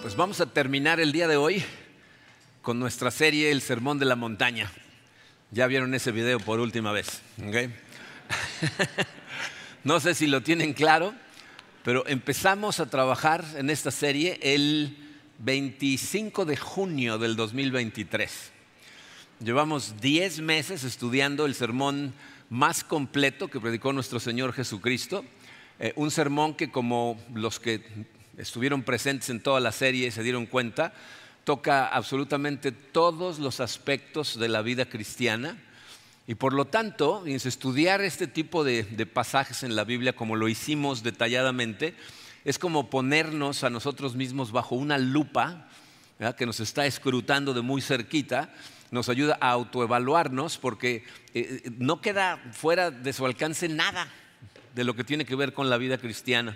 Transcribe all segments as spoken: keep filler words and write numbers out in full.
Pues vamos a terminar el día de hoy con nuestra serie El Sermón de la Montaña. Ya vieron ese video por última vez, ¿ok? No sé si lo tienen claro, pero empezamos a trabajar en esta serie el veinticinco de junio del dos mil veintitrés. Llevamos diez meses estudiando el sermón más completo que predicó nuestro Señor Jesucristo. Eh, un sermón que, como los que estuvieron presentes en toda la serie y se dieron cuenta, toca absolutamente todos los aspectos de la vida cristiana. Y por lo tanto, estudiar este tipo de, de pasajes en la Biblia, como lo hicimos detalladamente, es como ponernos a nosotros mismos bajo una lupa, ¿verdad?, que nos está escrutando de muy cerquita. Nos ayuda a autoevaluarnos porque eh, no queda fuera de su alcance nada de lo que tiene que ver con la vida cristiana.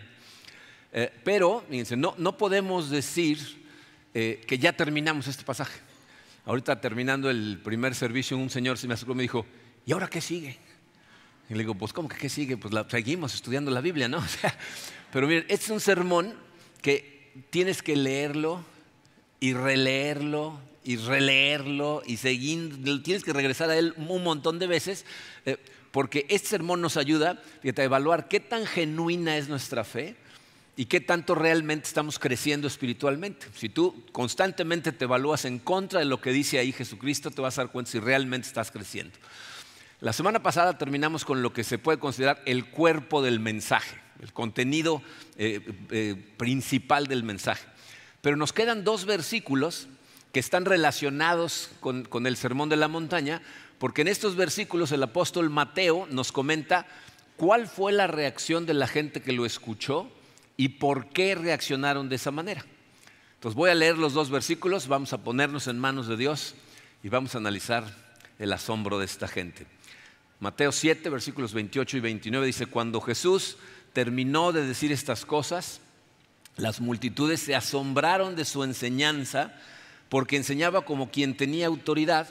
Eh, pero, fíjense, no, no podemos decir eh, que ya terminamos este pasaje. Ahorita terminando el primer servicio, un señor se me acercó y me dijo: ¿y ahora qué sigue? Y le digo: pues ¿cómo que qué sigue? Pues la, seguimos estudiando la Biblia, ¿no? O sea, pero miren, este es un sermón que tienes que leerlo y releerlo y releerlo y seguir, tienes que regresar a él un montón de veces, eh, porque este sermón nos ayuda, fíjate, a evaluar qué tan genuina es nuestra fe y qué tanto realmente estamos creciendo espiritualmente. Si tú constantemente te evalúas en contra de lo que dice ahí Jesucristo, te vas a dar cuenta si realmente estás creciendo. La semana pasada terminamos con lo que se puede considerar el cuerpo del mensaje, el contenido eh, eh, principal del mensaje. Pero nos quedan dos versículos que están relacionados con, con el Sermón de la Montaña, porque en estos versículos el apóstol Mateo nos comenta cuál fue la reacción de la gente que lo escuchó y por qué reaccionaron de esa manera. Entonces voy a leer los dos versículos, vamos a ponernos en manos de Dios y vamos a analizar el asombro de esta gente. Mateo siete, versículos veintiocho y veintinueve dice: cuando Jesús terminó de decir estas cosas, las multitudes se asombraron de su enseñanza, porque enseñaba como quien tenía autoridad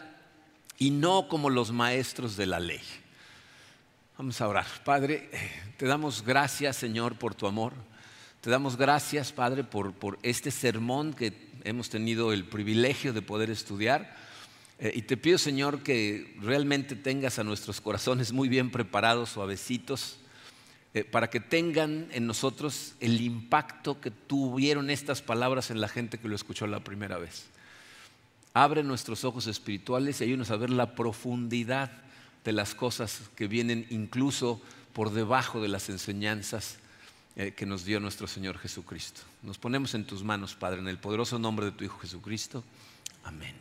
y no como los maestros de la ley. Vamos a orar. Padre, te damos gracias, Señor, por tu amor. Te damos gracias, Padre, por, por este sermón que hemos tenido el privilegio de poder estudiar. Eh, y te pido, Señor, que realmente tengas a nuestros corazones muy bien preparados, suavecitos, eh, para que tengan en nosotros el impacto que tuvieron estas palabras en la gente que lo escuchó la primera vez. Abre nuestros ojos espirituales y ayúdanos a ver la profundidad de las cosas que vienen incluso por debajo de las enseñanzas eh, que nos dio nuestro Señor Jesucristo. Nos ponemos en tus manos, Padre, en el poderoso nombre de tu Hijo Jesucristo. Amén.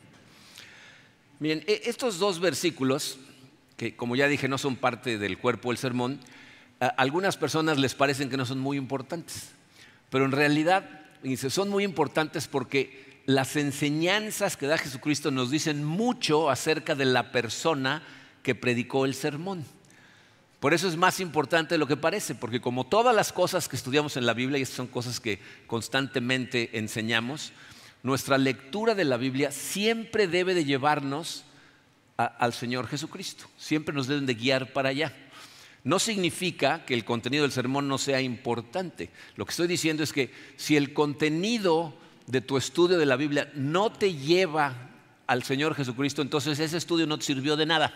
Miren, estos dos versículos, que como ya dije no son parte del cuerpo del sermón, a algunas personas les parecen que no son muy importantes, pero en realidad son muy importantes porque las enseñanzas que da Jesucristo nos dicen mucho acerca de la persona que predicó el sermón. Por eso es más importante de lo que parece, porque como todas las cosas que estudiamos en la Biblia, y estas son cosas que constantemente enseñamos, nuestra lectura de la Biblia siempre debe de llevarnos a, al Señor Jesucristo. Siempre nos deben de guiar para allá. No significa que el contenido del sermón no sea importante. Lo que estoy diciendo es que si el contenido de tu estudio de la Biblia no te lleva al Señor Jesucristo, entonces ese estudio no te sirvió de nada.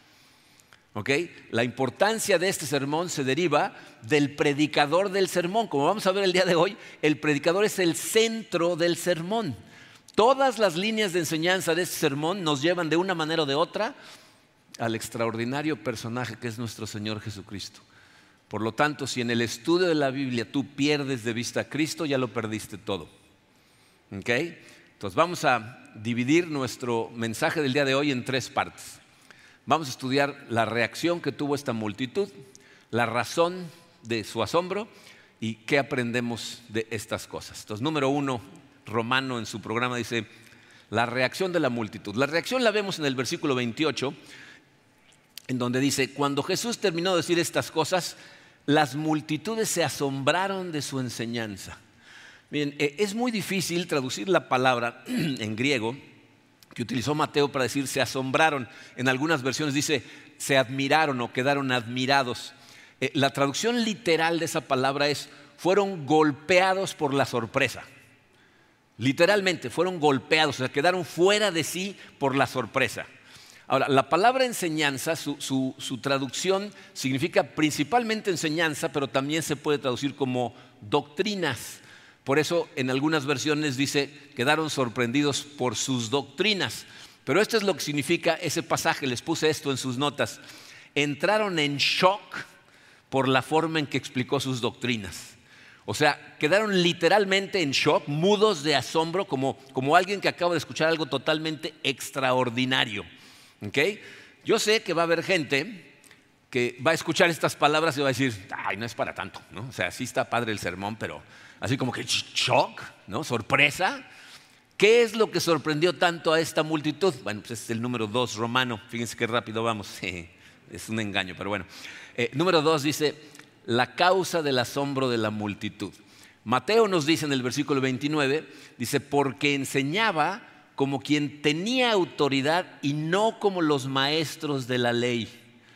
¿Ok? La importancia de este sermón se deriva del predicador del sermón. Como vamos a ver el día de hoy, el predicador es el centro del sermón. Todas las líneas de enseñanza de este sermón nos llevan de una manera o de otra al extraordinario personaje que es nuestro Señor Jesucristo. Por lo tanto, si en el estudio de la Biblia tú pierdes de vista a Cristo, ya lo perdiste todo. ¿Ok? Entonces vamos a dividir nuestro mensaje del día de hoy en tres partes. Vamos a estudiar la reacción que tuvo esta multitud, la razón de su asombro y qué aprendemos de estas cosas. Entonces, número uno, Romano en su programa dice la reacción de la multitud. La reacción la vemos en el versículo veintiocho, en donde dice: cuando Jesús terminó de decir estas cosas, las multitudes se asombraron de su enseñanza. Miren, es muy difícil traducir la palabra en griego que utilizó Mateo para decir se asombraron. En algunas versiones dice se admiraron o quedaron admirados. Eh, la traducción literal de esa palabra es fueron golpeados por la sorpresa. Literalmente, fueron golpeados, o sea, quedaron fuera de sí por la sorpresa. Ahora, la palabra enseñanza, su, su, su traducción significa principalmente enseñanza, pero también se puede traducir como doctrinas. Por eso en algunas versiones dice, quedaron sorprendidos por sus doctrinas. Pero esto es lo que significa ese pasaje, les puse esto en sus notas. Entraron en shock por la forma en que explicó sus doctrinas. O sea, quedaron literalmente en shock, mudos de asombro, como, como alguien que acaba de escuchar algo totalmente extraordinario. ¿Okay? Yo sé que va a haber gente que va a escuchar estas palabras y va a decir, ay, no es para tanto, ¿no? O sea, sí está padre el sermón, pero así como que shock, ¿no? Sorpresa. ¿Qué es lo que sorprendió tanto a esta multitud? Bueno, pues es el número dos romano. Fíjense qué rápido vamos. Es un engaño, pero bueno. Eh, número dos dice, la causa del asombro de la multitud. Mateo nos dice en el versículo veintinueve, dice, porque enseñaba como quien tenía autoridad y no como los maestros de la ley.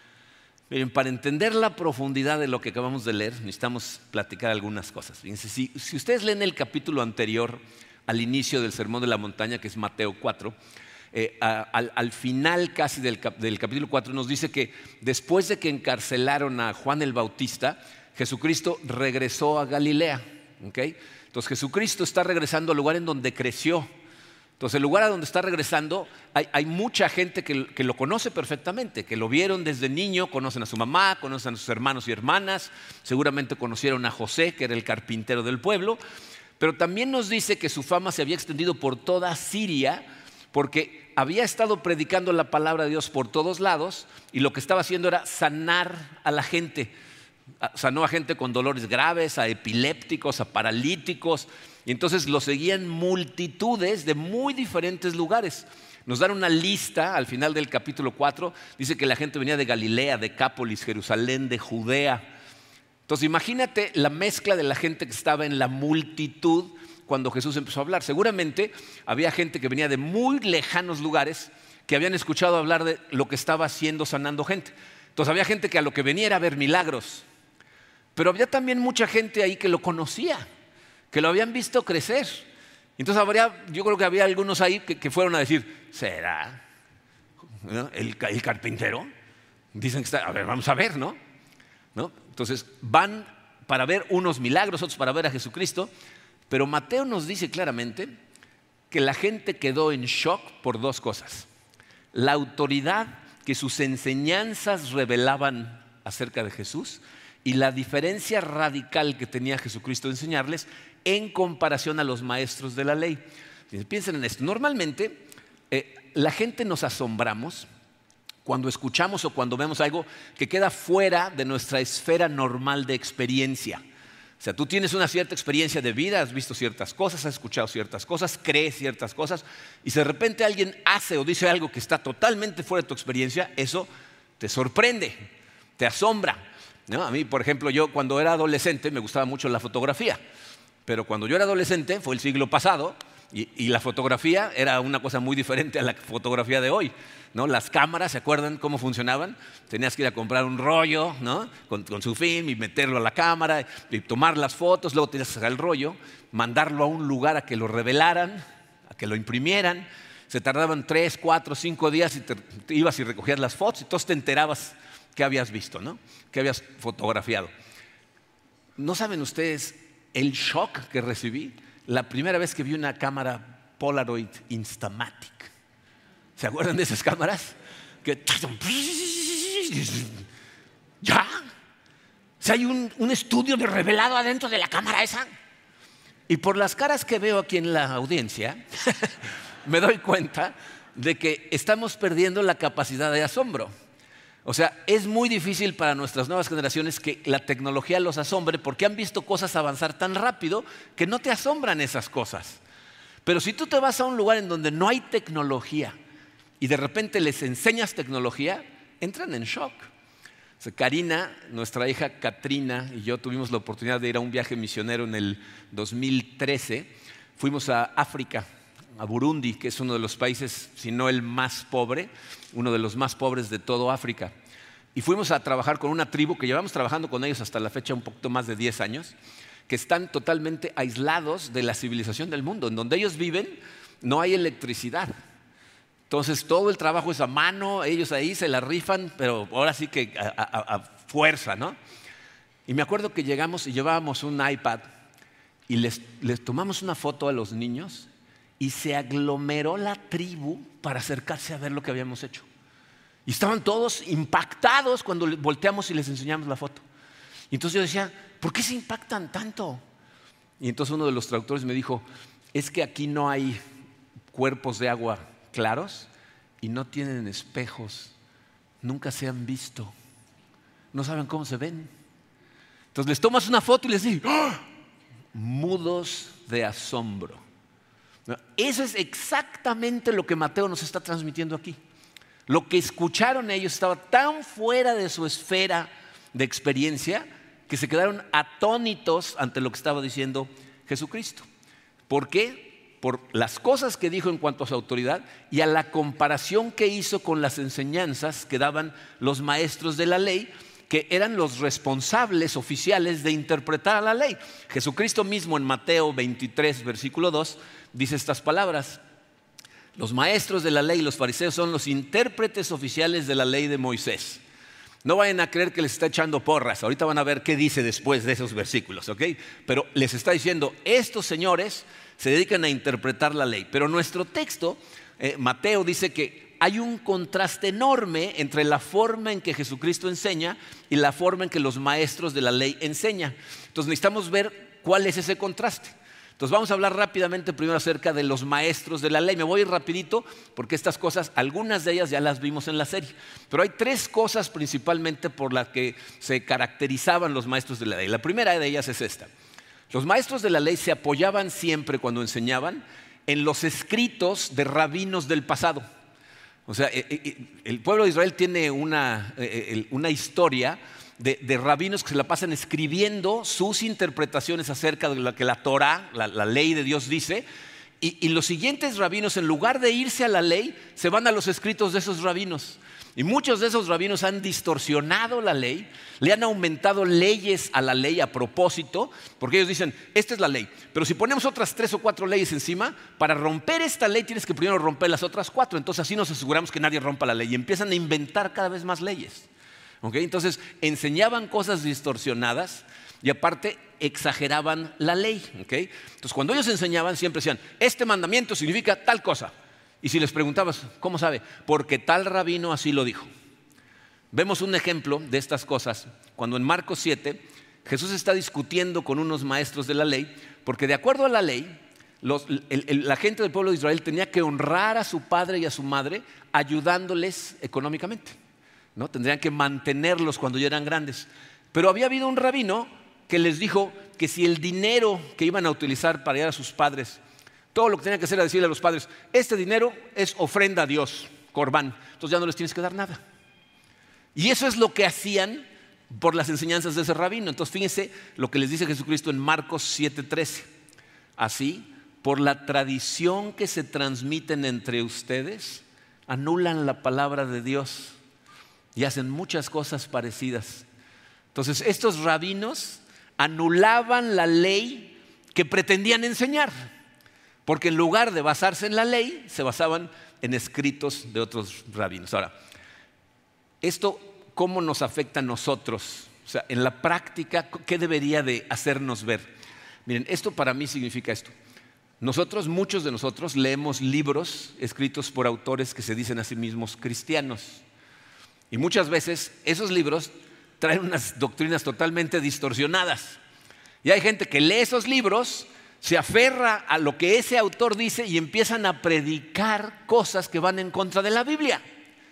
Miren, para entender la profundidad de lo que acabamos de leer, necesitamos platicar algunas cosas. Fíjense, si, si ustedes leen el capítulo anterior al inicio del Sermón de la Montaña, que es Mateo cuatro, eh, a, al, al final casi del, cap, del capítulo cuatro nos dice que después de que encarcelaron a Juan el Bautista, Jesucristo regresó a Galilea. ¿Okay? Entonces Jesucristo está regresando al lugar en donde creció. Entonces el lugar a donde está regresando hay, hay mucha gente que, que lo conoce perfectamente, que lo vieron desde niño, conocen a su mamá, conocen a sus hermanos y hermanas, seguramente conocieron a José, que era el carpintero del pueblo, pero también nos dice que su fama se había extendido por toda Siria porque había estado predicando la palabra de Dios por todos lados y lo que estaba haciendo era sanar a la gente. Sanó a gente con dolores graves, a epilépticos, a paralíticos. Y entonces lo seguían multitudes de muy diferentes lugares. Nos dan una lista al final del capítulo cuatro. Dice que la gente venía de Galilea, Decápolis, Jerusalén, de Judea. Entonces imagínate la mezcla de la gente que estaba en la multitud cuando Jesús empezó a hablar. Seguramente había gente que venía de muy lejanos lugares que habían escuchado hablar de lo que estaba haciendo sanando gente. Entonces había gente que a lo que venía era a ver milagros. Pero había también mucha gente ahí que lo conocía, que lo habían visto crecer. Entonces habría, yo creo que había algunos ahí que, que fueron a decir, ¿será ¿no? el, el carpintero? Dicen que está, a ver, vamos a ver, ¿no? ¿no? Entonces van para ver unos milagros, otros para ver a Jesucristo. Pero Mateo nos dice claramente que la gente quedó en shock por dos cosas. La autoridad que sus enseñanzas revelaban acerca de Jesús y la diferencia radical que tenía Jesucristo de enseñarles en comparación a los maestros de la ley. Piensen en esto. Normalmente eh, la gente nos asombramos cuando escuchamos o cuando vemos algo que queda fuera de nuestra esfera normal de experiencia. O sea, tú tienes una cierta experiencia de vida, has visto ciertas cosas, has escuchado ciertas cosas, crees ciertas cosas y si de repente alguien hace o dice algo que está totalmente fuera de tu experiencia, eso te sorprende, te asombra, ¿no? A mí, por ejemplo, yo cuando era adolescente me gustaba mucho la fotografía, pero cuando yo era adolescente, fue el siglo pasado, y, y la fotografía era una cosa muy diferente a la fotografía de hoy, ¿no? Las cámaras, ¿se acuerdan cómo funcionaban? Tenías que ir a comprar un rollo, ¿no? con, con su film y meterlo a la cámara y tomar las fotos, luego tenías que sacar el rollo, mandarlo a un lugar a que lo revelaran, a que lo imprimieran. Se tardaban tres, cuatro, cinco días y te, te ibas y recogías las fotos y entonces te enterabas qué habías visto, ¿no? Qué habías fotografiado. ¿No saben ustedes el shock que recibí la primera vez que vi una cámara Polaroid Instamatic? ¿Se acuerdan de esas cámaras? Que ¿ya? O sea, hay un, un estudio de revelado adentro de la cámara esa. Y por las caras que veo aquí en la audiencia, me doy cuenta de que estamos perdiendo la capacidad de asombro. O sea, es muy difícil para nuestras nuevas generaciones que la tecnología los asombre porque han visto cosas avanzar tan rápido que no te asombran esas cosas. Pero si tú te vas a un lugar en donde no hay tecnología y de repente les enseñas tecnología, entran en shock. O sea, Karina, nuestra hija Katrina y yo tuvimos la oportunidad de ir a un viaje misionero en el dos mil trece. Fuimos a África, a Burundi, que es uno de los países, si no el más pobre, uno de los más pobres de todo África. Y fuimos a trabajar con una tribu que llevamos trabajando con ellos hasta la fecha un poquito más de diez años, que están totalmente aislados de la civilización del mundo. En donde ellos viven no hay electricidad. Entonces todo el trabajo es a mano, ellos ahí se la rifan, pero ahora sí que a, a, a fuerza, ¿no? Y me acuerdo que llegamos y llevábamos un iPad y les, les tomamos una foto a los niños y se aglomeró la tribu para acercarse a ver lo que habíamos hecho. Y estaban todos impactados cuando volteamos y les enseñamos la foto. Y entonces yo decía, ¿por qué se impactan tanto? Y entonces uno de los traductores me dijo, es que aquí no hay cuerpos de agua claros y no tienen espejos, nunca se han visto, no saben cómo se ven. Entonces les tomas una foto y les dices, ¡oh! Mudos de asombro. Eso es exactamente lo que Mateo nos está transmitiendo aquí. Lo que escucharon ellos estaba tan fuera de su esfera de experiencia que se quedaron atónitos ante lo que estaba diciendo Jesucristo. ¿Por qué? Por las cosas que dijo en cuanto a su autoridad y a la comparación que hizo con las enseñanzas que daban los maestros de la ley, que eran los responsables oficiales de interpretar la ley. Jesucristo mismo en Mateo veintitrés, versículo dos, dice estas palabras: los maestros de la ley y los fariseos son los intérpretes oficiales de la ley de Moisés. No vayan a creer que les está echando porras. Ahorita van a ver qué dice después de esos versículos, ¿ok? Pero les está diciendo, estos señores se dedican a interpretar la ley. Pero nuestro texto, eh, Mateo dice que hay un contraste enorme entre la forma en que Jesucristo enseña y la forma en que los maestros de la ley enseñan. Entonces necesitamos ver cuál es ese contraste. Entonces vamos a hablar rápidamente primero acerca de los maestros de la ley. Me voy a ir rapidito porque estas cosas, algunas de ellas ya las vimos en la serie. Pero hay tres cosas principalmente por las que se caracterizaban los maestros de la ley. La primera de ellas es esta. Los maestros de la ley se apoyaban siempre cuando enseñaban en los escritos de rabinos del pasado. O sea, el pueblo de Israel tiene una, una historia de, de rabinos que se la pasan escribiendo sus interpretaciones acerca de lo que la Torah, la, la ley de Dios dice. Y, y los siguientes rabinos, en lugar de irse a la ley, se van a los escritos de esos rabinos. Y muchos de esos rabinos han distorsionado la ley, le han aumentado leyes a la ley a propósito, porque ellos dicen, esta es la ley, pero si ponemos otras tres o cuatro leyes encima, para romper esta ley tienes que primero romper las otras cuatro. Entonces así nos aseguramos que nadie rompa la ley y empiezan a inventar cada vez más leyes. ¿Okay? Entonces enseñaban cosas distorsionadas y aparte exageraban la ley. ¿Okay? Entonces cuando ellos enseñaban siempre decían, este mandamiento significa tal cosa. Y si les preguntabas, ¿cómo sabe? Porque tal rabino así lo dijo. Vemos un ejemplo de estas cosas cuando en Marcos siete Jesús está discutiendo con unos maestros de la ley, porque de acuerdo a la ley, los, el, el, la gente del pueblo de Israel tenía que honrar a su padre y a su madre ayudándoles económicamente, ¿no? Tendrían que mantenerlos cuando ya eran grandes. Pero había habido un rabino que les dijo que si el dinero que iban a utilizar para ayudar a sus padres, todo lo que tenían que hacer era decirle a los padres, este dinero es ofrenda a Dios, corbán, entonces ya no les tienes que dar nada. Y eso es lo que hacían por las enseñanzas de ese rabino. Entonces fíjense lo que les dice Jesucristo en Marcos siete trece. Así, por la tradición que se transmiten entre ustedes, anulan la palabra de Dios y hacen muchas cosas parecidas. Entonces estos rabinos anulaban la ley que pretendían enseñar, porque en lugar de basarse en la ley, se basaban en escritos de otros rabinos. Ahora, ¿esto cómo nos afecta a nosotros? O sea, en la práctica, ¿qué debería de hacernos ver? Miren, esto para mí significa esto. Nosotros, muchos de nosotros, leemos libros escritos por autores que se dicen a sí mismos cristianos. Y muchas veces esos libros traen unas doctrinas totalmente distorsionadas. Y hay gente que lee esos libros, se aferra a lo que ese autor dice y empiezan a predicar cosas que van en contra de la Biblia.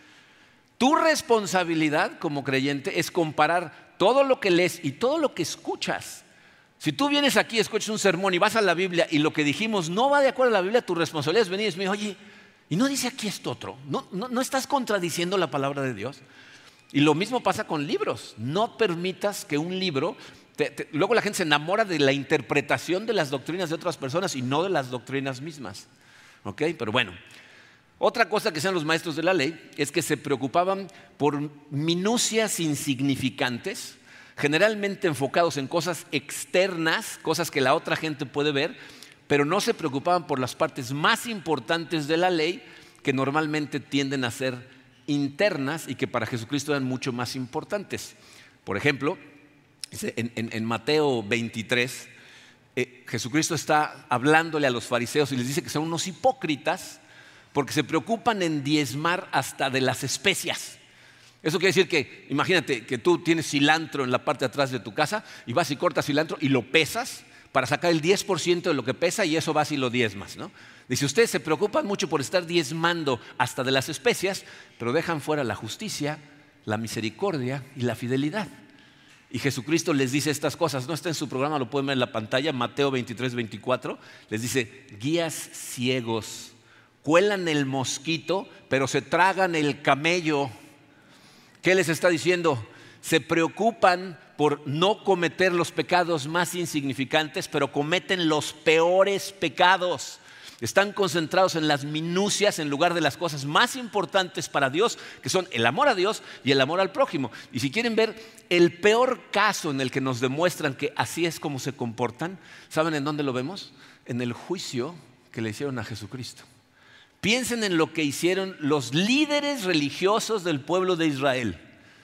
Tu responsabilidad como creyente es comparar todo lo que lees y todo lo que escuchas. Si tú vienes aquí, escuchas un sermón y vas a la Biblia y lo que dijimos no va de acuerdo a la Biblia, tu responsabilidad es venir y decirme, oye, ¿y no dice aquí esto otro? ¿No, no, no estás contradiciendo la palabra de Dios? Y lo mismo pasa con libros. No permitas que un libro... Te, te, luego la gente se enamora de la interpretación de las doctrinas de otras personas y no de las doctrinas mismas. ¿Ok? Pero bueno, otra cosa que hacían los maestros de la ley es que se preocupaban por minucias insignificantes generalmente enfocados en cosas externas, cosas que la otra gente puede ver, pero no se preocupaban por las partes más importantes de la ley, que normalmente tienden a ser internas y que para Jesucristo eran mucho más importantes. Por ejemplo, en, en, en Mateo veintitrés, eh, Jesucristo está hablándole a los fariseos y les dice que son unos hipócritas porque se preocupan en diezmar hasta de las especias. Eso quiere decir que, imagínate que tú tienes cilantro en la parte de atrás de tu casa y vas y cortas cilantro y lo pesas para sacar el diez por ciento de lo que pesa, y eso vas y lo diezmas, ¿no? Dice, ustedes se preocupan mucho por estar diezmando hasta de las especias, pero dejan fuera la justicia, la misericordia y la fidelidad. Y Jesucristo les dice estas cosas, no está en su programa, lo pueden ver en la pantalla, Mateo veintitrés, veinticuatro, les dice, guías ciegos, cuelan el mosquito, pero se tragan el camello. ¿Qué les está diciendo? Se preocupan por no cometer los pecados más insignificantes, pero cometen los peores pecados. Están concentrados en las minucias en lugar de las cosas más importantes para Dios, que son el amor a Dios y el amor al prójimo. Y si quieren ver el peor caso en el que nos demuestran que así es como se comportan, ¿saben en dónde lo vemos? En el juicio que le hicieron a Jesucristo. Piensen en lo que hicieron los líderes religiosos del pueblo de Israel.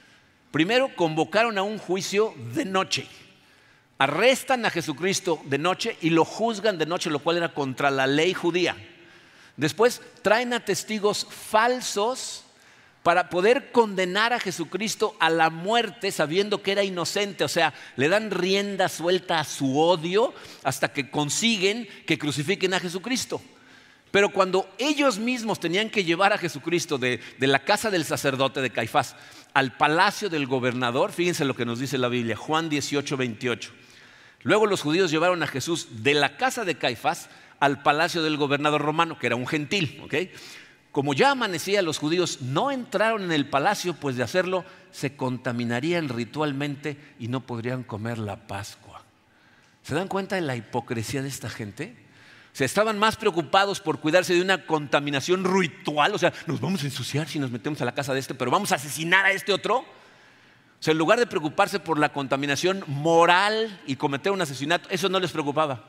Primero convocaron a un juicio de noche. Arrestan a Jesucristo de noche y lo juzgan de noche, lo cual era contra la ley judía. Después traen a testigos falsos para poder condenar a Jesucristo a la muerte sabiendo que era inocente. O sea, le dan rienda suelta a su odio hasta que consiguen que crucifiquen a Jesucristo. Pero cuando ellos mismos tenían que llevar a Jesucristo de, de la casa del sacerdote de Caifás al palacio del gobernador, fíjense lo que nos dice la Biblia, Juan dieciocho, veintiocho. Luego los judíos llevaron a Jesús de la casa de Caifás al palacio del gobernador romano, que era un gentil, ¿okay? Como ya amanecía, los judíos no entraron en el palacio, pues de hacerlo se contaminarían ritualmente y no podrían comer la Pascua. ¿Se dan cuenta de la hipocresía de esta gente? O sea, estaban más preocupados por cuidarse de una contaminación ritual. O sea, nos vamos a ensuciar si nos metemos a la casa de este, pero vamos a asesinar a este otro. O sea, en lugar de preocuparse por la contaminación moral y cometer un asesinato, eso no les preocupaba.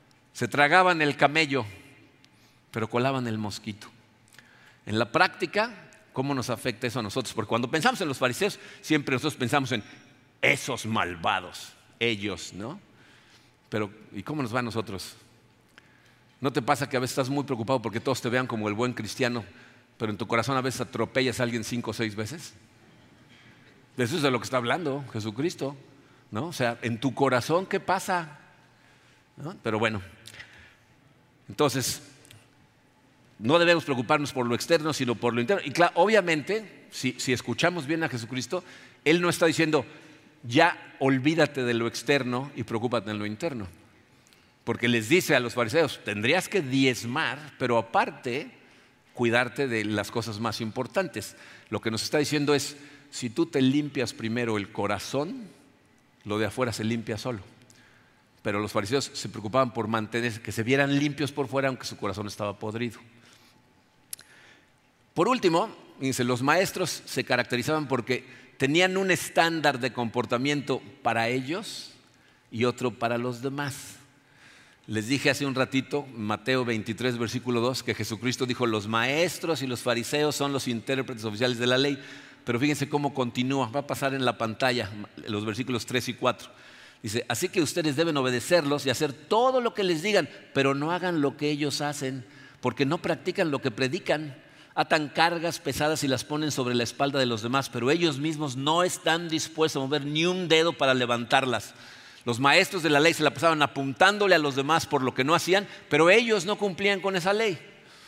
Se tragaban el camello, pero colaban el mosquito. En la práctica, ¿cómo nos afecta eso a nosotros? Porque cuando pensamos en los fariseos, siempre nosotros pensamos en esos malvados, ellos, ¿no? Pero, ¿y cómo nos va a nosotros? ¿No te pasa que a veces estás muy preocupado porque todos te vean como el buen cristiano, pero en tu corazón a veces atropellas a alguien cinco o seis veces? De eso es de lo que está hablando Jesucristo, ¿no? O sea, en tu corazón, ¿qué pasa? ¿No? Pero bueno, entonces, no debemos preocuparnos por lo externo, sino por lo interno. Y claro, obviamente, si, si escuchamos bien a Jesucristo, Él no está diciendo, ya olvídate de lo externo y preocúpate en lo interno. Porque les dice a los fariseos, tendrías que diezmar, pero aparte, cuidarte de las cosas más importantes. Lo que nos está diciendo es, si tú te limpias primero el corazón, lo de afuera se limpia solo. Pero los fariseos se preocupaban por mantener, que se vieran limpios por fuera, aunque su corazón estaba podrido. Por último, fíjense, los maestros se caracterizaban porque tenían un estándar de comportamiento para ellos y otro para los demás. Les dije hace un ratito, Mateo veintitrés, versículo dos, que Jesucristo dijo, los maestros y los fariseos son los intérpretes oficiales de la ley. Pero fíjense cómo continúa, va a pasar en la pantalla los versículos tres y cuatro. Dice, así que ustedes deben obedecerlos y hacer todo lo que les digan, pero no hagan lo que ellos hacen, porque no practican lo que predican. Atan cargas pesadas y las ponen sobre la espalda de los demás, pero ellos mismos no están dispuestos a mover ni un dedo para levantarlas. Los maestros de la ley se la pasaban apuntándole a los demás por lo que no hacían, pero ellos no cumplían con esa ley.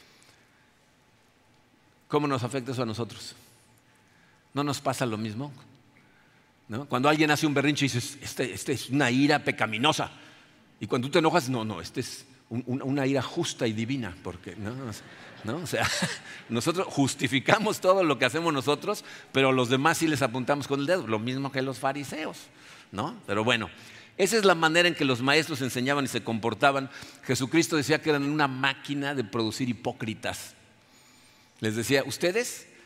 ¿Cómo nos afecta eso a nosotros? ¿No nos pasa lo mismo? ¿No? Cuando alguien hace un berrinche y dices, este, este es una ira pecaminosa. Y cuando tú te enojas, no, no, este es un, un, una ira justa y divina. Porque, ¿no? ¿No? O sea, nosotros justificamos todo lo que hacemos nosotros, pero los demás sí les apuntamos con el dedo. Lo mismo que los fariseos, ¿no? Pero bueno, esa es la manera en que los maestros enseñaban y se comportaban. Jesucristo decía que eran una máquina de producir hipócritas. Les decía, ustedes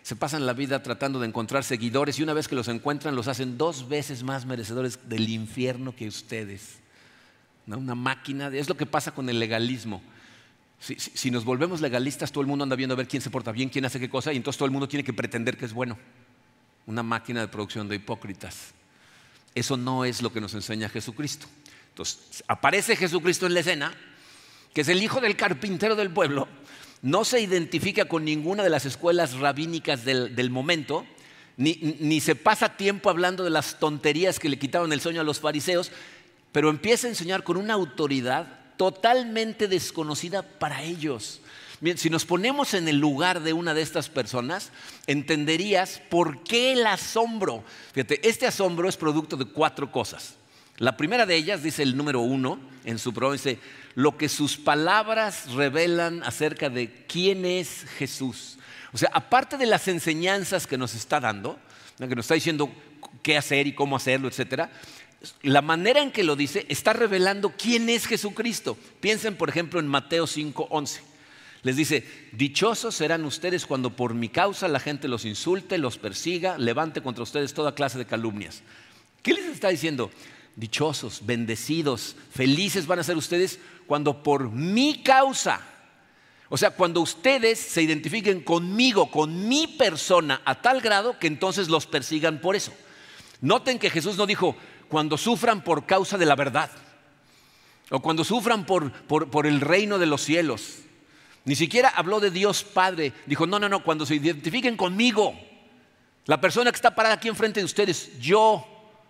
se pasan la vida tratando de encontrar seguidores y una vez que los encuentran los hacen dos veces más merecedores del infierno que ustedes. ¿No? Una máquina, de, es lo que pasa con el legalismo. Si, si, si nos volvemos legalistas, todo el mundo anda viendo a ver quién se porta bien, quién hace qué cosa, y entonces todo el mundo tiene que pretender que es bueno. Una máquina de producción de hipócritas. Eso no es lo que nos enseña Jesucristo. Entonces, aparece Jesucristo en la escena, que es el hijo del carpintero del pueblo, no se identifica con ninguna de las escuelas rabínicas del, del momento, ni, ni se pasa tiempo hablando de las tonterías que le quitaban el sueño a los fariseos, pero empieza a enseñar con una autoridad totalmente desconocida para ellos. Bien, si nos ponemos en el lugar de una de estas personas, entenderías por qué el asombro. Fíjate, este asombro es producto de cuatro cosas. La primera de ellas, dice el número uno en su programa, dice, lo que sus palabras revelan acerca de quién es Jesús. O sea, aparte de las enseñanzas que nos está dando, que nos está diciendo qué hacer y cómo hacerlo, etcétera, la manera en que lo dice está revelando quién es Jesucristo. Piensen, por ejemplo, en Mateo cinco once. Les dice, dichosos serán ustedes cuando por mi causa la gente los insulte, los persiga, levante contra ustedes toda clase de calumnias. ¿Qué les está diciendo? Dichosos, bendecidos, felices van a ser ustedes cuando por mi causa, o sea, cuando ustedes se identifiquen conmigo, con mi persona, a tal grado que entonces los persigan por eso. Noten que Jesús no dijo, cuando sufran por causa de la verdad, o cuando sufran por, por, por el reino de los cielos. Ni siquiera habló de Dios Padre. Dijo, no, no, no, cuando se identifiquen conmigo, la persona que está parada aquí enfrente de ustedes, yo.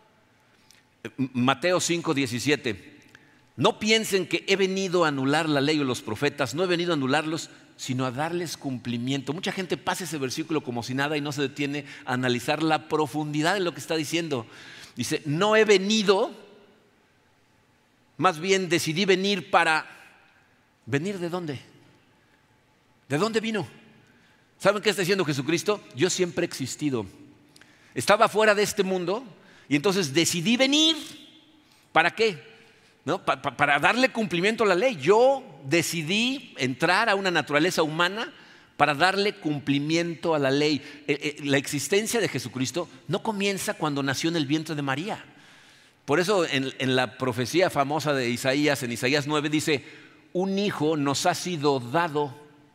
Mateo cinco diecisiete. No piensen que he venido a anular la ley o los profetas, no he venido a anularlos, sino a darles cumplimiento. Mucha gente pasa ese versículo como si nada y no se detiene a analizar la profundidad de lo que está diciendo. Dice, no he venido, más bien decidí venir para... ¿Venir de dónde? ¿De dónde vino? ¿Saben qué está diciendo Jesucristo? Yo siempre he existido. Estaba fuera de este mundo y entonces decidí venir. ¿Para qué? ¿No? Pa- pa- para darle cumplimiento a la ley. Yo decidí entrar a una naturaleza humana para darle cumplimiento a la ley. Eh, eh, la existencia de Jesucristo no comienza cuando nació en el vientre de María. Por eso en, en la profecía famosa de Isaías, en Isaías nueve dice, un hijo nos ha sido dado.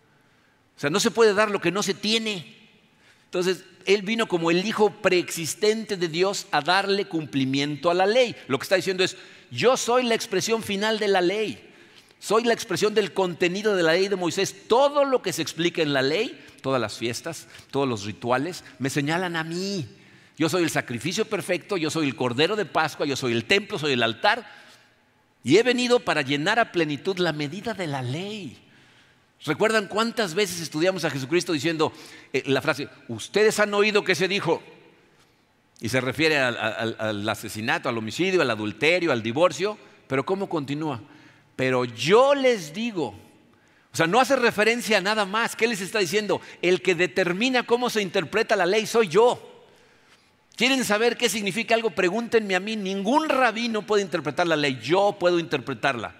O sea, no se puede dar lo que no se tiene. Entonces, Él vino como el hijo preexistente de Dios a darle cumplimiento a la ley. Lo que está diciendo es, yo soy la expresión final de la ley. Soy la expresión del contenido de la ley de Moisés. Todo lo que se explica en la ley, todas las fiestas, todos los rituales, me señalan a mí. Yo soy el sacrificio perfecto, yo soy el cordero de Pascua, yo soy el templo, soy el altar. Y he venido para llenar a plenitud la medida de la ley. ¿Recuerdan cuántas veces estudiamos a Jesucristo diciendo eh, la frase, ustedes han oído que se dijo? Y se refiere al, al, al asesinato, al homicidio, al adulterio, al divorcio. Pero ¿cómo continúa? Pero yo les digo, o sea, no hace referencia a nada más. ¿Qué les está diciendo? El que determina cómo se interpreta la ley soy yo. ¿Quieren saber qué significa algo? Pregúntenme a mí. Ningún rabino puede interpretar la ley. Yo puedo interpretarla.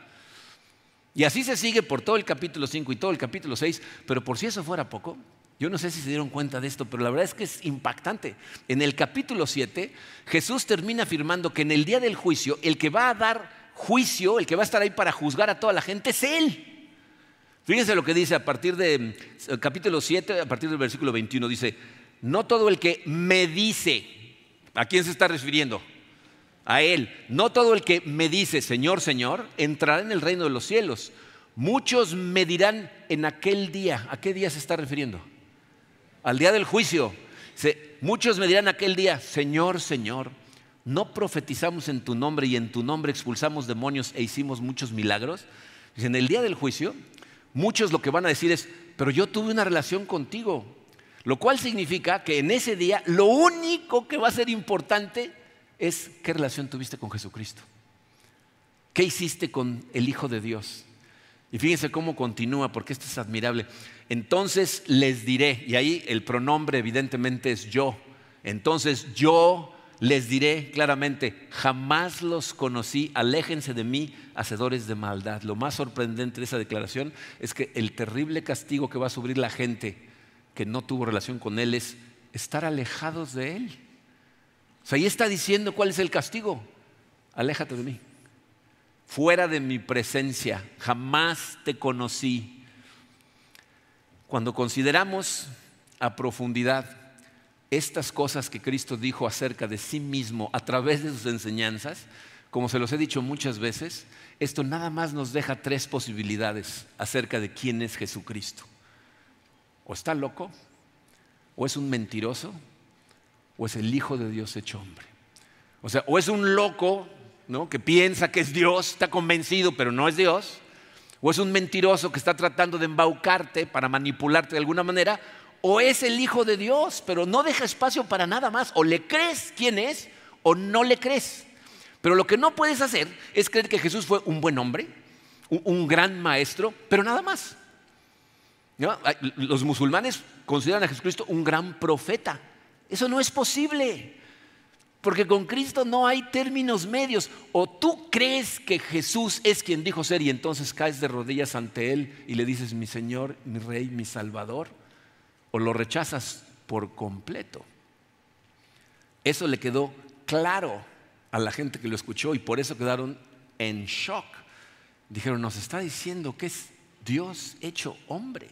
Y así se sigue por todo el capítulo cinco y todo el capítulo seis. Pero por si eso fuera poco, yo no sé si se dieron cuenta de esto, pero la verdad es que es impactante. En el capítulo siete, Jesús termina afirmando que en el día del juicio, el que va a dar juicio, el que va a estar ahí para juzgar a toda la gente es Él. Fíjense lo que dice a partir del capítulo siete, a partir del versículo veintiuno, dice, no todo el que me dice, ¿a quién se está refiriendo? A Él. No todo el que me dice, Señor, Señor, entrará en el reino de los cielos. Muchos me dirán en aquel día. ¿A qué día se está refiriendo? Al día del juicio. Dice, muchos me dirán aquel día, Señor, Señor, ¿no profetizamos en tu nombre y en tu nombre expulsamos demonios e hicimos muchos milagros? Dice, en el día del juicio, muchos lo que van a decir es, pero yo tuve una relación contigo. Lo cual significa que en ese día lo único que va a ser importante es qué relación tuviste con Jesucristo. ¿Qué hiciste con el Hijo de Dios? Y fíjense cómo continúa, porque esto es admirable. Entonces les diré, y ahí el pronombre evidentemente es yo. Entonces yo les diré claramente, jamás los conocí, aléjense de mí, hacedores de maldad. Lo más sorprendente de esa declaración es que el terrible castigo que va a sufrir la gente que no tuvo relación con Él es estar alejados de Él. O sea, ahí está diciendo cuál es el castigo. Aléjate de mí. Fuera de mi presencia, jamás te conocí. Cuando consideramos a profundidad estas cosas que Cristo dijo acerca de sí mismo a través de sus enseñanzas, como se los he dicho muchas veces, esto nada más nos deja tres posibilidades acerca de quién es Jesucristo. O está loco, o es un mentiroso, o es el Hijo de Dios hecho hombre. O sea, o es un loco, ¿no?, que piensa que es Dios, está convencido, pero no es Dios. O es un mentiroso que está tratando de embaucarte para manipularte de alguna manera. O es el Hijo de Dios, pero no deja espacio para nada más. O le crees quién es, o no le crees. Pero lo que no puedes hacer es creer que Jesús fue un buen hombre, un, un gran maestro, pero nada más, ¿no? Los musulmanes consideran a Jesucristo un gran profeta. Eso no es posible, porque con Cristo no hay términos medios. O tú crees que Jesús es quien dijo ser y entonces caes de rodillas ante Él y le dices: mi Señor, mi Rey, mi Salvador. O lo rechazas por completo. Eso le quedó claro a la gente que lo escuchó y por eso quedaron en shock. Dijeron: nos está diciendo que es Dios hecho hombre.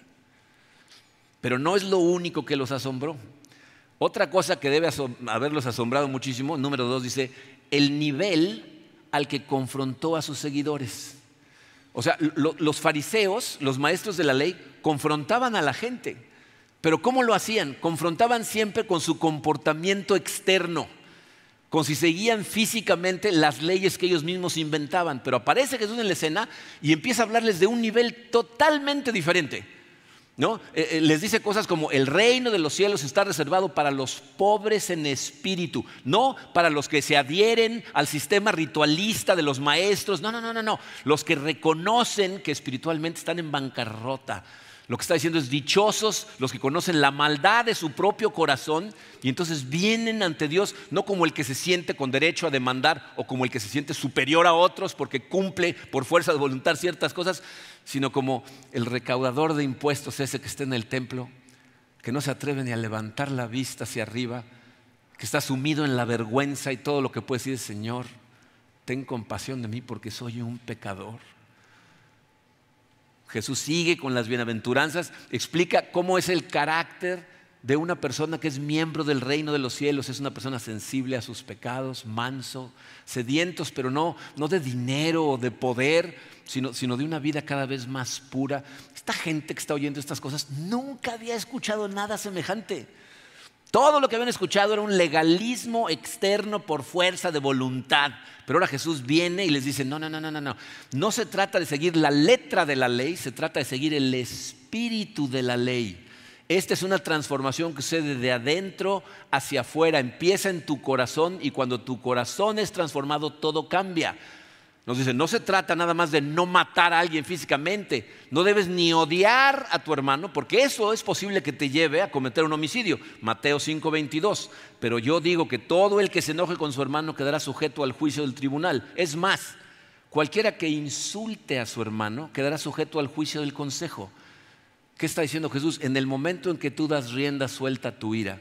Pero no es lo único que los asombró. Otra cosa que debe asom- haberlos asombrado muchísimo, número dos, dice: el nivel al que confrontó a sus seguidores. O sea, lo, los fariseos, los maestros de la ley, confrontaban a la gente. Pero ¿cómo lo hacían? Confrontaban siempre con su comportamiento externo, con si seguían físicamente las leyes que ellos mismos inventaban. Pero aparece Jesús en la escena y empieza a hablarles de un nivel totalmente diferente, ¿no? Eh, eh, les dice cosas como: el reino de los cielos está reservado para los pobres en espíritu, no para los que se adhieren al sistema ritualista de los maestros. No, no, no, no, no. Los que reconocen que espiritualmente están en bancarrota. Lo que está diciendo es: dichosos los que conocen la maldad de su propio corazón y entonces vienen ante Dios no como el que se siente con derecho a demandar o como el que se siente superior a otros porque cumple por fuerza de voluntad ciertas cosas, sino como el recaudador de impuestos ese que está en el templo, que no se atreve ni a levantar la vista hacia arriba, que está sumido en la vergüenza y todo lo que puede decir es: Señor, ten compasión de mí porque soy un pecador. Jesús sigue con las bienaventuranzas, explica cómo es el carácter de una persona que es miembro del reino de los cielos. Es una persona sensible a sus pecados, manso, sedientos, pero no, no de dinero o de poder, sino, sino de una vida cada vez más pura. Esta gente que está oyendo estas cosas nunca había escuchado nada semejante. Todo lo que habían escuchado era un legalismo externo por fuerza de voluntad. Pero ahora Jesús viene y les dice: no, no, no, no, no, no. No se trata de seguir la letra de la ley, se trata de seguir el espíritu de la ley. Esta es una transformación que sucede de adentro hacia afuera. Empieza en tu corazón y cuando tu corazón es transformado, todo cambia. Nos dice: no se trata nada más de no matar a alguien físicamente. No debes ni odiar a tu hermano, porque eso es posible que te lleve a cometer un homicidio. Mateo cinco veintidós. Pero yo digo que todo el que se enoje con su hermano quedará sujeto al juicio del tribunal. Es más, cualquiera que insulte a su hermano quedará sujeto al juicio del consejo. ¿Qué está diciendo Jesús? En el momento en que tú das rienda suelta a tu ira,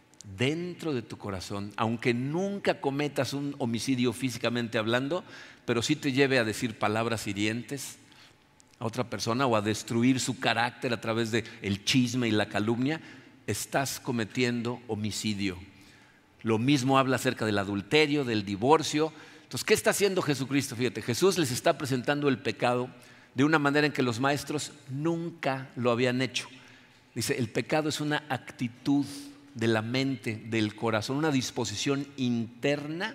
dentro de tu corazón, aunque nunca cometas un homicidio físicamente hablando, pero sí te lleve a decir palabras hirientes a otra persona o a destruir su carácter a través del chisme y la calumnia, estás cometiendo homicidio. Lo mismo habla acerca del adulterio, del divorcio. Entonces, ¿qué está haciendo Jesucristo? Fíjate, Jesús les está presentando el pecado de una manera en que los maestros nunca lo habían hecho. Dice: el pecado es una actitud de la mente, del corazón, una disposición interna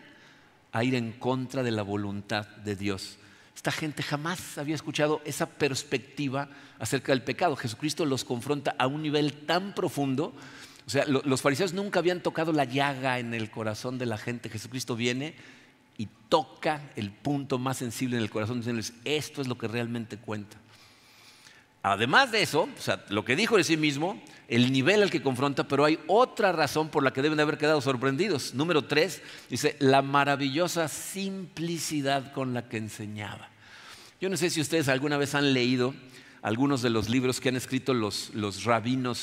a ir en contra de la voluntad de Dios. Esta gente jamás había escuchado esa perspectiva acerca del pecado. Jesucristo los confronta a un nivel tan profundo. O sea, lo, los fariseos nunca habían tocado la llaga en el corazón de la gente. Jesucristo viene y toca el punto más sensible en el corazón, diciéndoles: esto es lo que realmente cuenta. Además de eso, o sea, lo que dijo de sí mismo, el nivel al que confronta, pero hay otra razón por la que deben de haber quedado sorprendidos. Número tres, dice: la maravillosa simplicidad con la que enseñaba. Yo no sé si ustedes alguna vez han leído algunos de los libros que han escrito los, los rabinos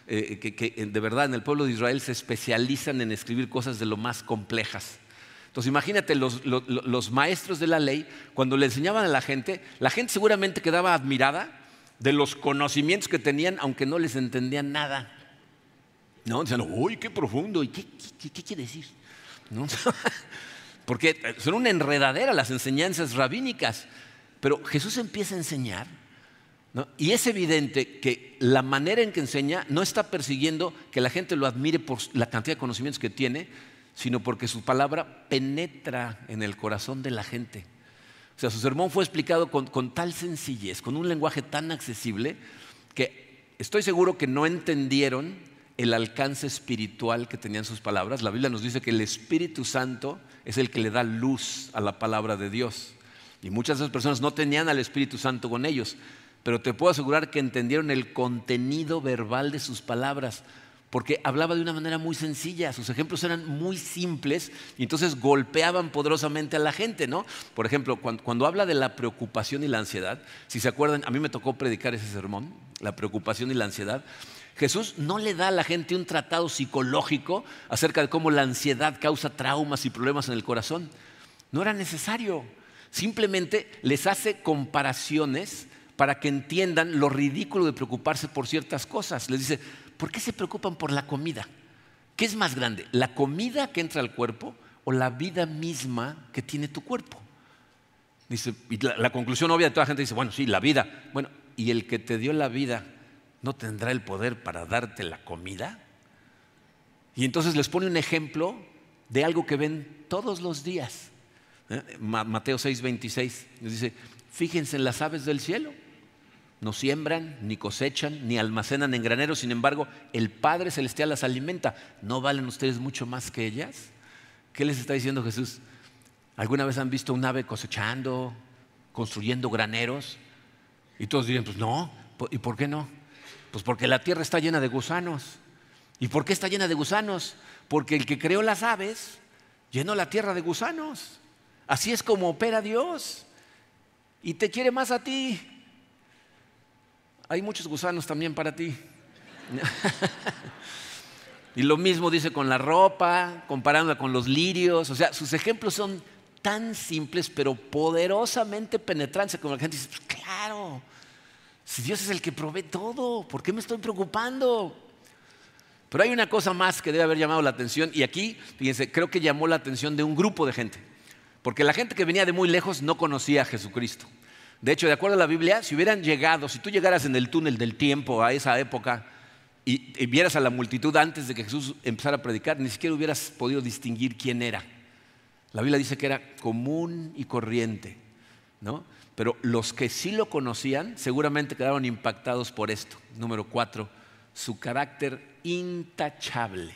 eh, que, que de verdad en el pueblo de Israel se especializan en escribir cosas de lo más complejas. Entonces imagínate los, los, los maestros de la ley, cuando le enseñaban a la gente, la gente seguramente quedaba admirada de los conocimientos que tenían, aunque no les entendían nada. ¿No? Dicen, uy, qué profundo, ¿y qué, qué, qué quiere decir? ¿No? Porque son una enredadera las enseñanzas rabínicas. Pero Jesús empieza a enseñar, ¿no? Y es evidente que la manera en que enseña no está persiguiendo que la gente lo admire por la cantidad de conocimientos que tiene, sino porque su palabra penetra en el corazón de la gente. O sea, su sermón fue explicado con, con tal sencillez, con un lenguaje tan accesible, que estoy seguro que no entendieron el alcance espiritual que tenían sus palabras. La Biblia nos dice que el Espíritu Santo es el que le da luz a la palabra de Dios. Y muchas de esas personas no tenían al Espíritu Santo con ellos, pero te puedo asegurar que entendieron el contenido verbal de sus palabras, porque hablaba de una manera muy sencilla, sus ejemplos eran muy simples y entonces golpeaban poderosamente a la gente, ¿no? Por ejemplo, cuando, cuando habla de la preocupación y la ansiedad, si se acuerdan, a mí me tocó predicar ese sermón, la preocupación y la ansiedad. Jesús no le da a la gente un tratado psicológico acerca de cómo la ansiedad causa traumas y problemas en el corazón. No era necesario. Simplemente les hace comparaciones para que entiendan lo ridículo de preocuparse por ciertas cosas. Les dice, ¿por qué se preocupan por la comida? ¿Qué es más grande? ¿La comida que entra al cuerpo o la vida misma que tiene tu cuerpo? Dice, y la, la conclusión obvia de toda la gente dice, bueno, sí, la vida. Bueno, ¿y el que te dio la vida no tendrá el poder para darte la comida? Y entonces les pone un ejemplo de algo que ven todos los días. ¿Eh? Mateo seis veintiséis les dice, fíjense en las aves del cielo. No siembran, ni cosechan, ni almacenan en graneros. Sin embargo, el Padre Celestial las alimenta. ¿No valen ustedes mucho más que ellas? ¿Qué les está diciendo Jesús? ¿Alguna vez han visto un ave cosechando, construyendo graneros? Y todos dirían, pues no. ¿Y por qué no? Pues porque la tierra está llena de gusanos. ¿Y por qué está llena de gusanos? Porque el que creó las aves llenó la tierra de gusanos. Así es como opera Dios. Y te quiere más a ti. Hay muchos gusanos también para ti. Y lo mismo dice con la ropa, comparándola con los lirios. O sea, sus ejemplos son tan simples, pero poderosamente penetrantes, como la gente dice, pues claro, si Dios es el que provee todo, ¿por qué me estoy preocupando? Pero hay una cosa más que debe haber llamado la atención, y aquí, fíjense, creo que llamó la atención de un grupo de gente, porque la gente que venía de muy lejos no conocía a Jesucristo. De hecho, de acuerdo a la Biblia, si hubieran llegado, si tú llegaras en el túnel del tiempo a esa época y, y vieras a la multitud antes de que Jesús empezara a predicar, ni siquiera hubieras podido distinguir quién era. La Biblia dice que era común y corriente, ¿no? Pero los que sí lo conocían seguramente quedaron impactados por esto. Número cuatro, su carácter intachable.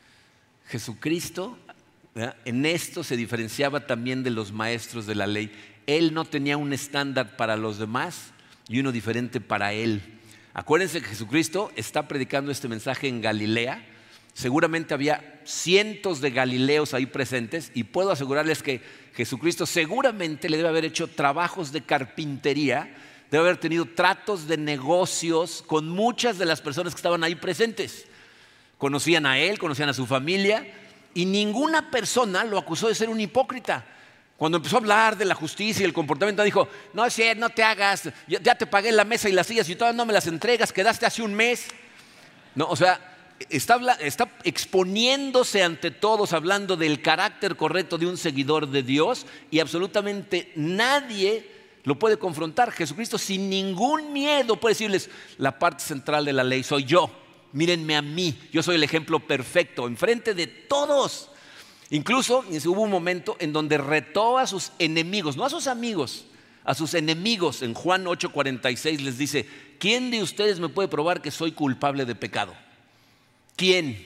Jesucristo, ¿verdad?, en esto se diferenciaba también de los maestros de la ley. Él no tenía un estándar para los demás y uno diferente para él. Acuérdense que Jesucristo está predicando este mensaje en Galilea. Seguramente había cientos de galileos ahí presentes y puedo asegurarles que Jesucristo seguramente le debe haber hecho trabajos de carpintería, debe haber tenido tratos de negocios con muchas de las personas que estaban ahí presentes. Conocían a él, conocían a su familia y ninguna persona lo acusó de ser un hipócrita. Cuando empezó a hablar de la justicia y el comportamiento, dijo, no, sí, no te hagas, ya, ya te pagué la mesa y las sillas y todavía no me las entregas, quedaste hace un mes. No, o sea, está, está exponiéndose ante todos, hablando del carácter correcto de un seguidor de Dios y absolutamente nadie lo puede confrontar. Jesucristo sin ningún miedo puede decirles, la parte central de la ley soy yo, mírenme a mí, yo soy el ejemplo perfecto, enfrente de todos. Incluso hubo un momento en donde retó a sus enemigos, no a sus amigos, a sus enemigos. En Juan ocho cuarenta y seis les dice, ¿quién de ustedes me puede probar que soy culpable de pecado? ¿Quién?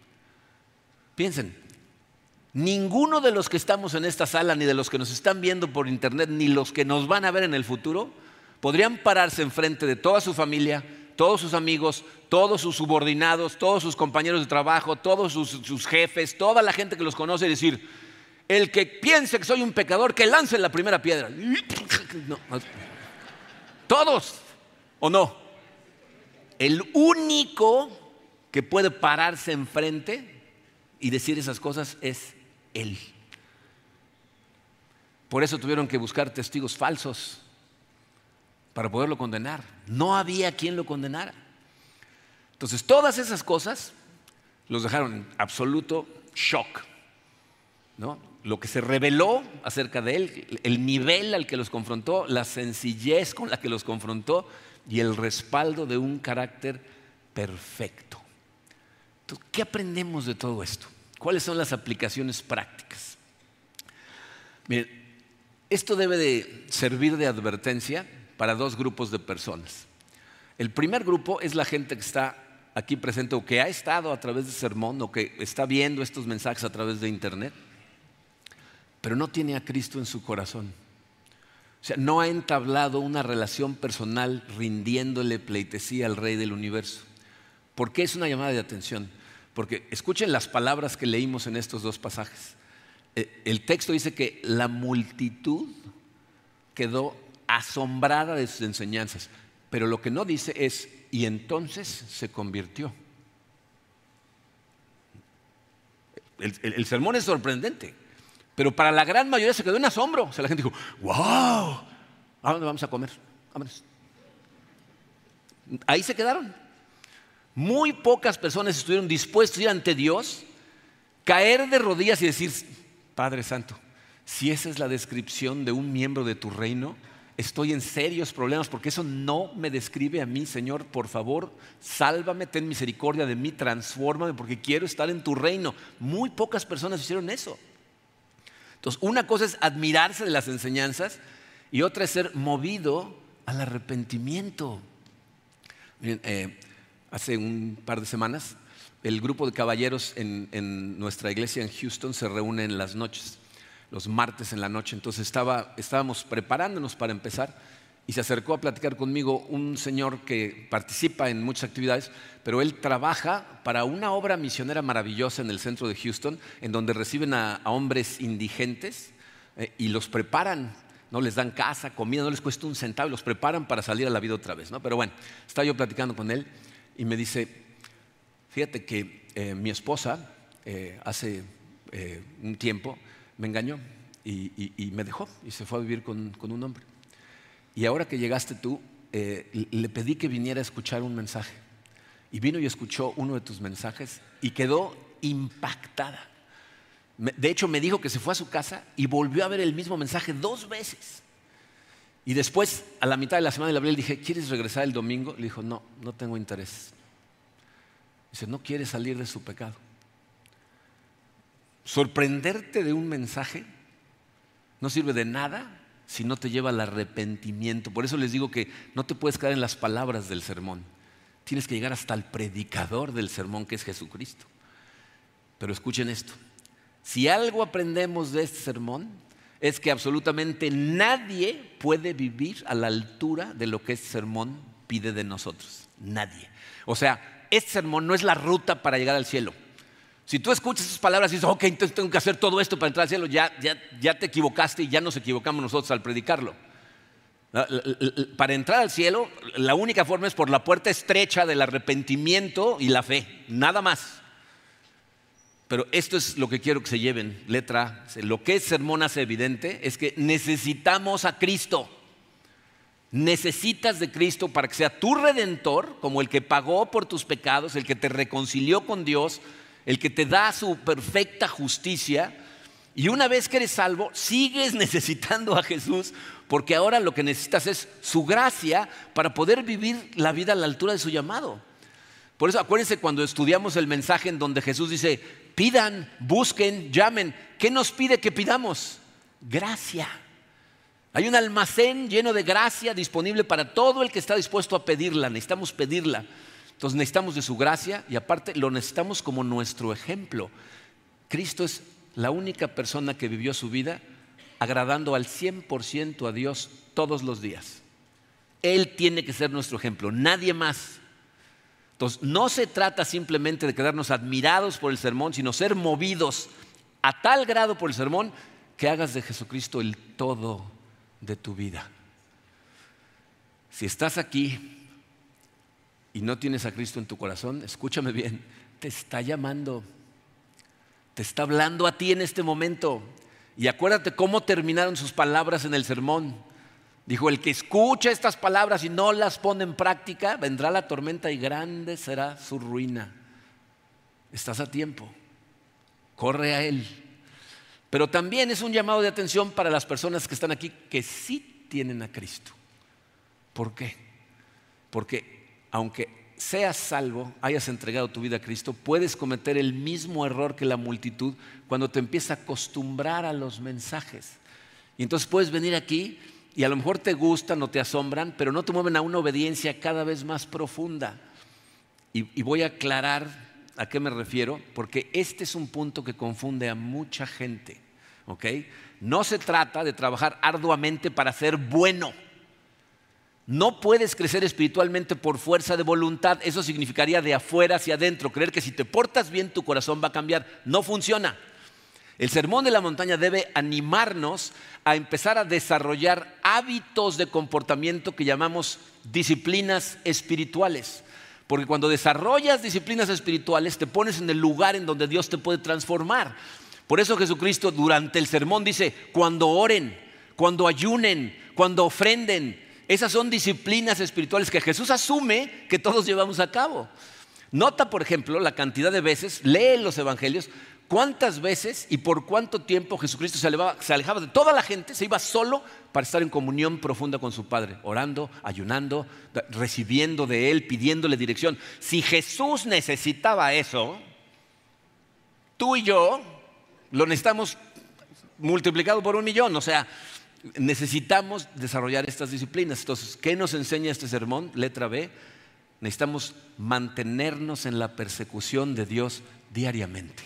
Piensen, ninguno de los que estamos en esta sala, ni de los que nos están viendo por internet, ni los que nos van a ver en el futuro, podrían pararse enfrente de toda su familia, todos sus amigos, todos sus subordinados, todos sus compañeros de trabajo, todos sus, sus jefes, toda la gente que los conoce y decir, el que piense que soy un pecador, que lance la primera piedra. No. Todos, ¿o no? El único que puede pararse enfrente y decir esas cosas es Él. Por eso tuvieron que buscar testigos falsos para poderlo condenar. No había quien lo condenara. Entonces, todas esas cosas los dejaron en absoluto shock, ¿no? Lo que se reveló acerca de Él, el nivel al que los confrontó, la sencillez con la que los confrontó y el respaldo de un carácter perfecto. Entonces, ¿qué aprendemos de todo esto? ¿Cuáles son las aplicaciones prácticas? Miren, esto debe de servir de advertencia para dos grupos de personas. El primer grupo es la gente que está aquí presente o que ha estado a través de sermón o que está viendo estos mensajes a través de internet, pero no tiene a Cristo en su corazón. O sea, no ha entablado una relación personal rindiéndole pleitesía al Rey del Universo. ¿Por qué es una llamada de atención? Porque escuchen las palabras que leímos en estos dos pasajes. El texto dice que la multitud quedó asombrada de sus enseñanzas, pero lo que no dice es, y entonces se convirtió. El, el, el sermón es sorprendente, pero para la gran mayoría se quedó en asombro. O sea, la gente dijo, wow, ¿a dónde vamos a comer? Vámonos. Ahí se quedaron. Muy pocas personas estuvieron dispuestas a ir ante Dios, caer de rodillas y decir, Padre Santo, si esa es la descripción de un miembro de tu reino, estoy en serios problemas porque eso no me describe a mí, Señor. Por favor, sálvame, ten misericordia de mí, transfórmame porque quiero estar en tu reino. Muy pocas personas hicieron eso. Entonces, una cosa es admirarse de las enseñanzas y otra es ser movido al arrepentimiento. Miren, eh, hace un par de semanas el grupo de caballeros en, en nuestra iglesia en Houston se reúne en las noches, los martes en la noche. Entonces estaba, estábamos preparándonos para empezar y se acercó a platicar conmigo un señor que participa en muchas actividades, pero él trabaja para una obra misionera maravillosa en el centro de Houston, en donde reciben a, a hombres indigentes eh, y los preparan, no les dan casa, comida, no les cuesta un centavo y los preparan para salir a la vida otra vez, ¿no? Pero bueno, estaba yo platicando con él y me dice, fíjate que eh, mi esposa eh, hace eh, un tiempo me engañó y, y, y me dejó y se fue a vivir con, con un hombre. Y ahora que llegaste tú, eh, le pedí que viniera a escuchar un mensaje. Y vino y escuchó uno de tus mensajes y quedó impactada. De hecho, me dijo que se fue a su casa y volvió a ver el mismo mensaje dos veces. Y después, a la mitad de la semana, le hablé y le dije, ¿quieres regresar el domingo? Le dijo, no, no tengo interés. Dice, no quiere salir de su pecado. Sorprenderte de un mensaje no sirve de nada si no te lleva al arrepentimiento. Por eso les digo que no te puedes quedar en las palabras del sermón. Tienes que llegar hasta el predicador del sermón, que es Jesucristo. Pero escuchen esto. Si algo aprendemos de este sermón es que absolutamente nadie puede vivir a la altura de lo que este sermón pide de nosotros. Nadie. O sea, este sermón no es la ruta para llegar al cielo. Si tú escuchas esas palabras y dices, ok, entonces tengo que hacer todo esto para entrar al cielo, ya, ya, ya te equivocaste y ya nos equivocamos nosotros al predicarlo. Para entrar al cielo, la única forma es por la puerta estrecha del arrepentimiento y la fe, nada más. Pero esto es lo que quiero que se lleven, letra A. Lo que el sermón hace evidente es que necesitamos a Cristo. Necesitas de Cristo para que sea tu redentor, como el que pagó por tus pecados, el que te reconcilió con Dios, el que te da su perfecta justicia. Y una vez que eres salvo, sigues necesitando a Jesús, porque ahora lo que necesitas es su gracia para poder vivir la vida a la altura de su llamado. Por eso acuérdense cuando estudiamos el mensaje en donde Jesús dice, pidan, busquen, llamen. ¿Qué nos pide que pidamos? Gracia. Hay un almacén lleno de gracia disponible para todo el que está dispuesto a pedirla. Necesitamos pedirla. Entonces necesitamos de su gracia y aparte lo necesitamos como nuestro ejemplo. Cristo es la única persona que vivió su vida agradando al cien por ciento a Dios todos los días. Él tiene que ser nuestro ejemplo, nadie más. Entonces no se trata simplemente de quedarnos admirados por el sermón, sino ser movidos a tal grado por el sermón que hagas de Jesucristo el todo de tu vida. Si estás aquí y no tienes a Cristo en tu corazón, escúchame bien, te está llamando, te está hablando a ti en este momento. Y acuérdate cómo terminaron sus palabras en el sermón. Dijo, el que escucha estas palabras y no las pone en práctica, vendrá la tormenta y grande será su ruina. Estás a tiempo, corre a Él. Pero también es un llamado de atención para las personas que están aquí que sí tienen a Cristo. ¿Por qué? Porque aunque seas salvo, hayas entregado tu vida a Cristo, puedes cometer el mismo error que la multitud cuando te empiezas a acostumbrar a los mensajes. Y entonces puedes venir aquí y a lo mejor te gustan o te asombran, pero no te mueven a una obediencia cada vez más profunda. Y, y voy a aclarar a qué me refiero, porque este es un punto que confunde a mucha gente. ¿Okay? No se trata de trabajar arduamente para ser bueno. No puedes crecer espiritualmente por fuerza de voluntad. Eso significaría de afuera hacia adentro, creer que si te portas bien tu corazón va a cambiar. No funciona. El sermón de la montaña debe animarnos a empezar a desarrollar hábitos de comportamiento que llamamos disciplinas espirituales. Porque cuando desarrollas disciplinas espirituales te pones en el lugar en donde Dios te puede transformar. Por eso Jesucristo durante el sermón dice, cuando oren, cuando ayunen, cuando ofrenden. Esas son disciplinas espirituales que Jesús asume que todos llevamos a cabo. Nota, por ejemplo, la cantidad de veces, lee los evangelios, cuántas veces y por cuánto tiempo Jesucristo se alejaba, se alejaba de toda la gente, se iba solo para estar en comunión profunda con su Padre, orando, ayunando, recibiendo de Él, pidiéndole dirección. Si Jesús necesitaba eso, tú y yo lo necesitamos multiplicado por un millón, o sea, necesitamos desarrollar estas disciplinas. Entonces, ¿qué nos enseña este sermón? Letra B, necesitamos mantenernos en la persecución de Dios diariamente.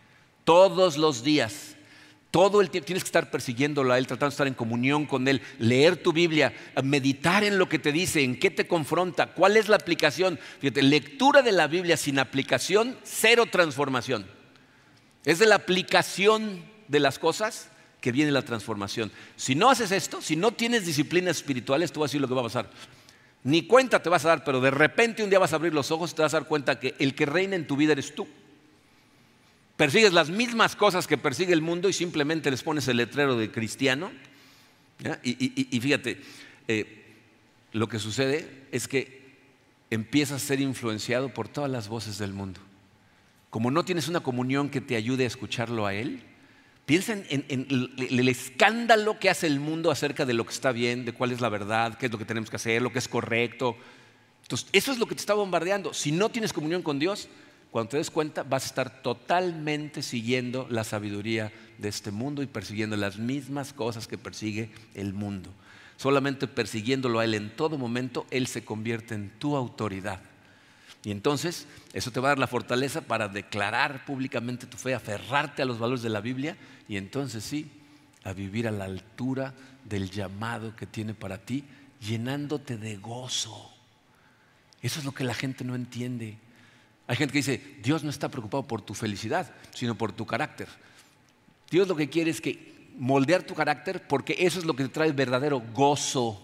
Todos los días, todo el tiempo tienes que estar persiguiéndolo a Él, tratando de estar en comunión con Él, leer tu Biblia, meditar en lo que te dice, en qué te confronta, cuál es la aplicación. Fíjate, lectura de la Biblia sin aplicación, cero transformación. Es de la aplicación de las cosas que viene la transformación. Si no haces esto, si no tienes disciplinas espirituales, tú vas a decir lo que va a pasar. Ni cuenta te vas a dar, pero de repente un día vas a abrir los ojos y te vas a dar cuenta que el que reina en tu vida eres tú. Persigues las mismas cosas que persigue el mundo y simplemente les pones el letrero de cristiano. ¿Ya? Y, y, y fíjate, eh, lo que sucede es que empiezas a ser influenciado por todas las voces del mundo. Como no tienes una comunión que te ayude a escucharlo a Él, piensa en, en, en el escándalo que hace el mundo acerca de lo que está bien, de cuál es la verdad, qué es lo que tenemos que hacer, lo que es correcto. Entonces, eso es lo que te está bombardeando. Si no tienes comunión con Dios, cuando te des cuenta, vas a estar totalmente siguiendo la sabiduría de este mundo y persiguiendo las mismas cosas que persigue el mundo. Solamente persiguiéndolo a Él en todo momento, Él se convierte en tu autoridad. Y entonces, eso te va a dar la fortaleza para declarar públicamente tu fe, aferrarte a los valores de la Biblia y entonces sí, a vivir a la altura del llamado que tiene para ti, llenándote de gozo. Eso es lo que la gente no entiende. Hay gente que dice, Dios no está preocupado por tu felicidad, sino por tu carácter. Dios lo que quiere es que moldear tu carácter porque eso es lo que te trae verdadero gozo.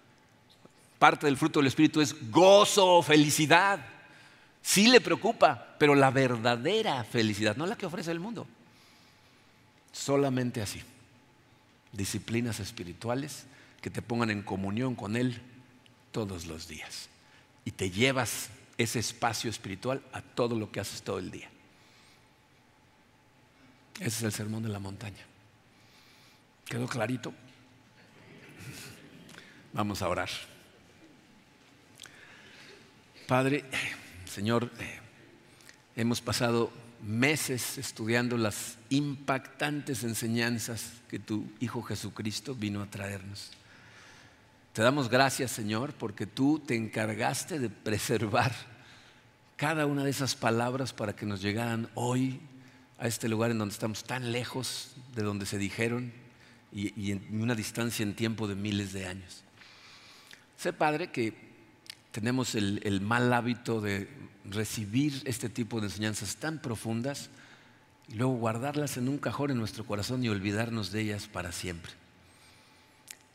Parte del fruto del Espíritu es gozo, felicidad. Sí le preocupa, pero la verdadera felicidad, no la que ofrece el mundo. Solamente así. Disciplinas espirituales que te pongan en comunión con Él todos los días. Y te llevas ese espacio espiritual a todo lo que haces todo el día. Ese es el sermón de la montaña. ¿Quedó clarito? Vamos a orar. Padre, Señor, eh, hemos pasado meses estudiando las impactantes enseñanzas que tu Hijo Jesucristo vino a traernos. Te damos gracias, Señor, porque tú te encargaste de preservar cada una de esas palabras para que nos llegaran hoy a este lugar en donde estamos tan lejos de donde se dijeron y, y en una distancia en tiempo de miles de años. Sé, Padre, que tenemos el, el mal hábito de recibir este tipo de enseñanzas tan profundas y luego guardarlas en un cajón en nuestro corazón y olvidarnos de ellas para siempre.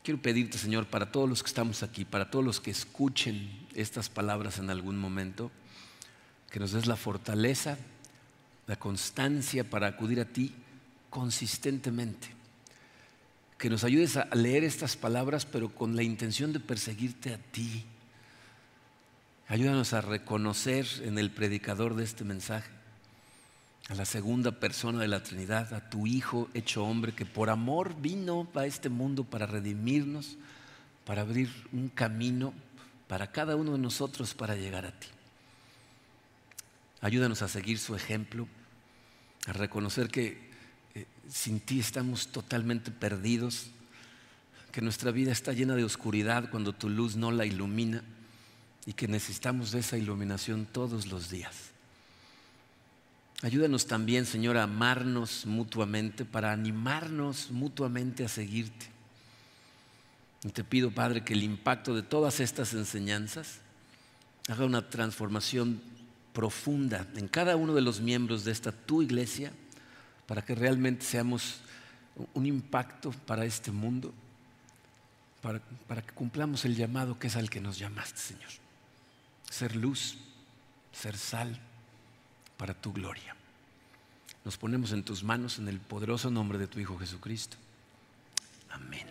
Quiero pedirte, Señor, para todos los que estamos aquí, para todos los que escuchen estas palabras en algún momento, que nos des la fortaleza, la constancia para acudir a ti consistentemente. Que nos ayudes a leer estas palabras, pero con la intención de perseguirte a ti. Ayúdanos a reconocer en el predicador de este mensaje a la segunda persona de la Trinidad, a tu Hijo hecho hombre, que por amor vino a este mundo para redimirnos, para abrir un camino para cada uno de nosotros para llegar a ti. Ayúdanos a seguir su ejemplo, a reconocer que eh, sin ti estamos totalmente perdidos, que nuestra vida está llena de oscuridad cuando tu luz no la ilumina y que necesitamos de esa iluminación todos los días. Ayúdanos también, Señor, a amarnos mutuamente, para animarnos mutuamente a seguirte. Y te pido, Padre, que el impacto de todas estas enseñanzas haga una transformación profunda en cada uno de los miembros de esta tu iglesia, para que realmente seamos un impacto para este mundo, para, para que cumplamos el llamado que es al que nos llamaste, Señor. Ser luz, ser sal, para tu gloria. Nos ponemos en tus manos en el poderoso nombre de tu Hijo Jesucristo. Amén.